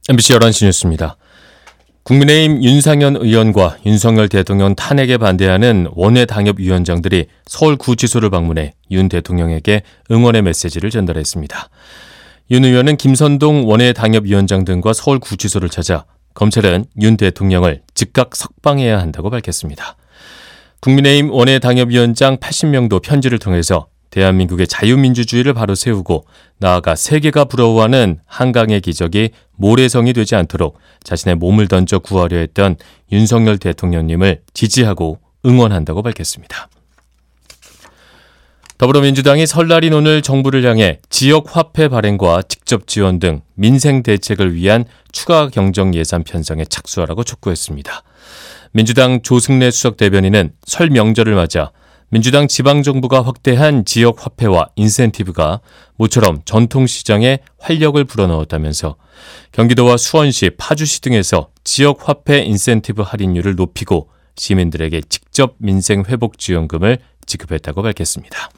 MBC 11시 뉴스입니다. 국민의힘 윤상현 의원과 윤석열 대통령 탄핵에 반대하는 원외 당협위원장들이 서울구치소를 방문해 윤 대통령에게 응원의 메시지를 전달했습니다. 윤 의원은 김선동 원외 당협위원장 등과 서울구치소를 찾아 검찰은 윤 대통령을 즉각 석방해야 한다고 밝혔습니다. 국민의힘 원외 당협위원장 80명도 편지를 통해서 대한민국의 자유민주주의를 바로 세우고 나아가 세계가 부러워하는 한강의 기적이 모래성이 되지 않도록 자신의 몸을 던져 구하려 했던 윤석열 대통령님을 지지하고 응원한다고 밝혔습니다. 더불어민주당이 설날인 오늘 정부를 향해 지역화폐 발행과 직접 지원 등 민생 대책을 위한 추가 경정 예산 편성에 착수하라고 촉구했습니다. 민주당 조승래 수석 대변인은 설 명절을 맞아 민주당 지방정부가 확대한 지역화폐와 인센티브가 모처럼 전통시장에 활력을 불어넣었다면서 경기도와 수원시, 파주시 등에서 지역화폐 인센티브 할인율을 높이고 시민들에게 직접 민생회복지원금을 지급했다고 밝혔습니다.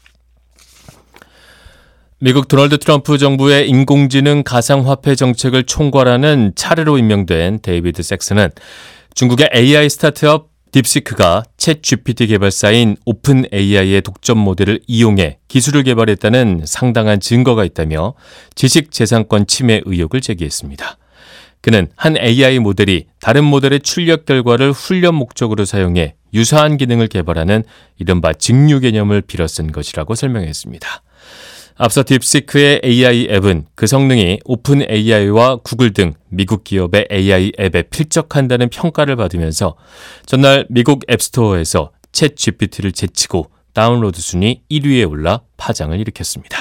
미국 도널드 트럼프 정부의 인공지능 가상화폐 정책을 총괄하는 차례로 임명된 데이비드 섹슨은 중국의 AI 스타트업 딥시크가 챗 GPT 개발사인 오픈 AI의 독점 모델을 이용해 기술을 개발했다는 상당한 증거가 있다며 지식재산권 침해 의혹을 제기했습니다. 그는 한 AI 모델이 다른 모델의 출력 결과를 훈련 목적으로 사용해 유사한 기능을 개발하는 이른바 직류 개념을 빌어쓴 것이라고 설명했습니다. 앞서 딥시크의 AI 앱은 그 성능이 오픈 AI와 구글 등 미국 기업의 AI 앱에 필적한다는 평가를 받으면서 전날 미국 앱스토어에서 챗 GPT를 제치고 다운로드 순위 1위에 올라 파장을 일으켰습니다.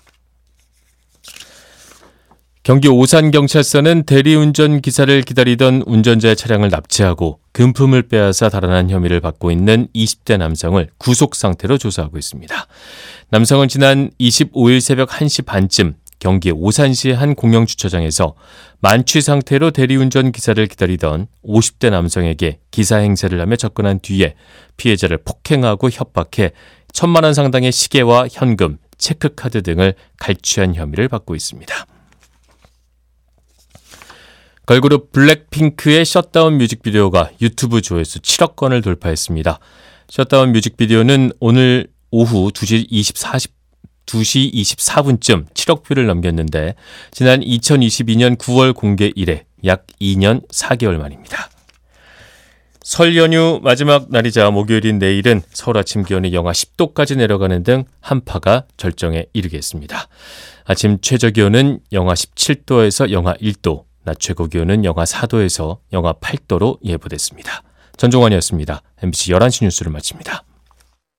경기 오산경찰서는 대리운전 기사를 기다리던 운전자의 차량을 납치하고 금품을 빼앗아 달아난 혐의를 받고 있는 20대 남성을 구속 상태로 조사하고 있습니다. 남성은 지난 25일 새벽 1시 반쯤 경기 오산시의 한 공영주차장에서 만취 상태로 대리운전 기사를 기다리던 50대 남성에게 기사 행세를 하며 접근한 뒤에 피해자를 폭행하고 협박해 1,000만 원 상당의 시계와 현금, 체크카드 등을 갈취한 혐의를 받고 있습니다. 걸그룹 블랙핑크의 셧다운 뮤직비디오가 유튜브 조회수 7억 건을 돌파했습니다. 셧다운 뮤직비디오는 오늘 오후 2시 24분쯤 7억 뷰를 넘겼는데 지난 2022년 9월 공개 이래 약 2년 4개월 만입니다. 설 연휴 마지막 날이자 목요일인 내일은 서울 아침 기온이 영하 10도까지 내려가는 등 한파가 절정에 이르겠습니다. 아침 최저 기온은 영하 17도에서 영하 1도, 낮 최고 기온은 영하 4도에서 영하 8도로 예보됐습니다. 전종환이었습니다. MBC 11시 뉴스를 마칩니다.